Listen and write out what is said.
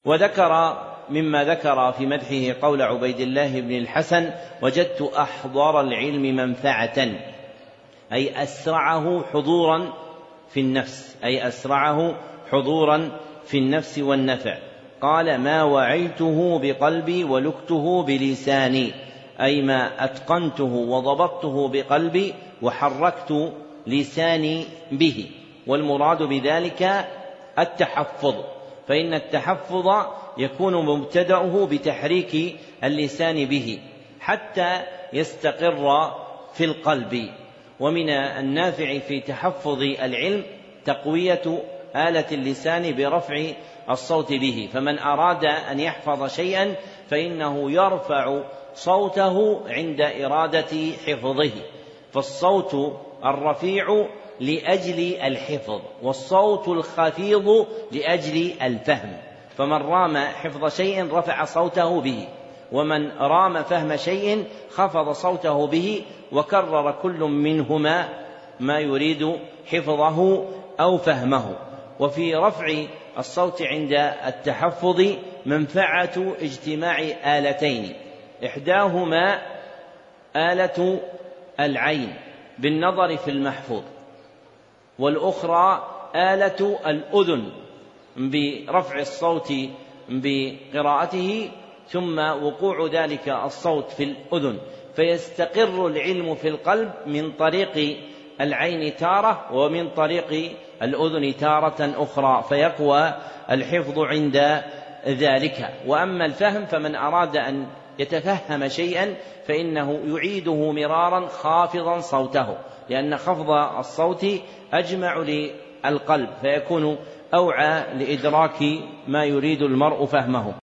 وذكر مما ذكر في مدحه قول عبيد الله بن الحسن: وجدت أحضر العلم منفعة، أي أسرعه حضورا في النفس، أي أسرعه حضورا في النفس والنفع. قال: ما وعيته بقلبي ولكته بلساني، أي ما أتقنته وضبطته بقلبي وحركت لساني به. والمراد بذلك التحفظ، فإن التحفظ يكون مبتدأه بتحريك اللسان به حتى يستقر في القلب. ومن النافع في تحفظ العلم تقوية آلة اللسان برفع الصوت به، فمن أراد أن يحفظ شيئا فإنه يرفع صوته عند إرادة حفظه، فالصوت الرفيع لأجل الحفظ، والصوت الخفيض لأجل الفهم. فمن رام حفظ شيء رفع صوته به، ومن رام فهم شيء خفض صوته به، وكرر كل منهما ما يريد حفظه أو فهمه. وفي رفع الصوت عند التحفظ منفعة اجتماع آلتين: إحداهما آلة العين بالنظر في المحفوظ، والأخرى آلة الأذن برفع الصوت بقراءته، ثم وقوع ذلك الصوت في الأذن، فيستقر العلم في القلب من طريق العين تارة ومن طريق الأذن تارة أخرى، فيقوى الحفظ عند ذلك. وأما الفهم فمن أراد أن يتفهم شيئا فإنه يعيده مرارا خافضا صوته، لأن خفض الصوت أجمع للقلب فيكون أوعى لإدراك ما يريد المرء فهمه.